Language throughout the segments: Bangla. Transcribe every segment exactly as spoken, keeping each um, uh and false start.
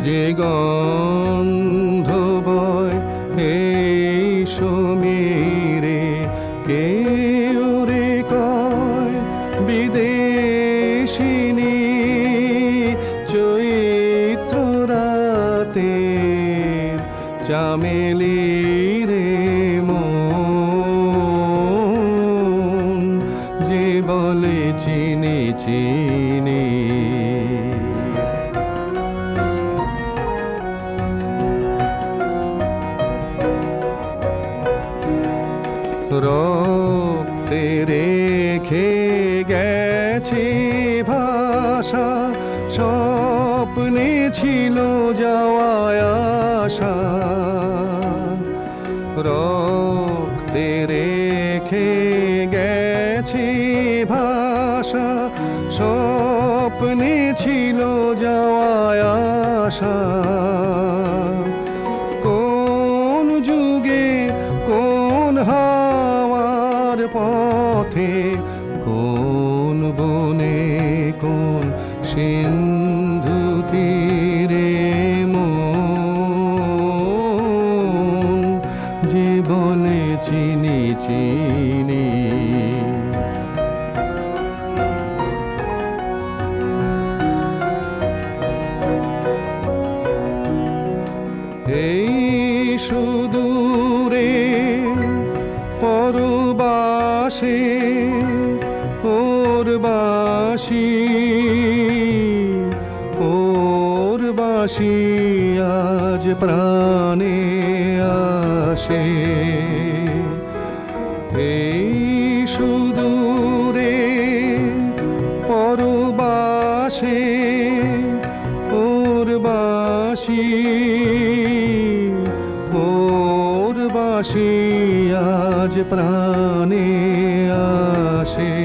যে গন্ধ বয় এই সমীরে, কেউ রে কয় বিদেশিনী, চৈত্র রাতের চামেলি রে মন, যে বলে চিনি চিনি। রক্তে রেখে গেছে ভাষা, স্বপ্নে ছিল যাওয়ায় আশা। রক্তে রেখে গেছে ভাষা, স্বপ্নে ছিল যাওয়ায় আশা। কোন যুগে কোন হাওয়ার পথে, কোন বনে কোন সিন্ধু তীরে মন, যে বলে চিনি চিনি। এই সুদূরে পরবাসে ওর বাসি, ওর বাসি আজ প্রাণে আসে। এই সুদূরে পরবাসে ওর বাসি, ওর বাসি আজ প্রাণে আসে।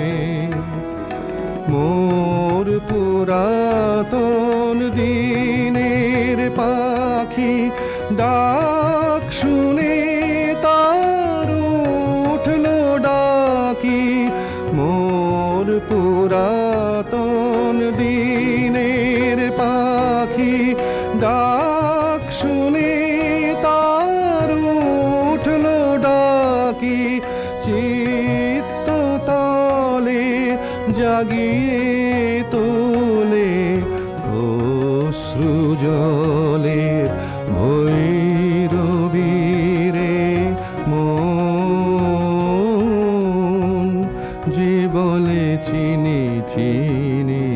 মোর পুরাতন দিনের পাখি ডাক শুনে তার উঠল ডাকি। মোর পুরাতন দিনের পাখি ডাক শুনে তার উঠল ডাকি। চিত্ত তলে জাগিয়ে তোলে অশ্রু জলের ভৈরবীরে মন, যে বলে চিনি চিনি।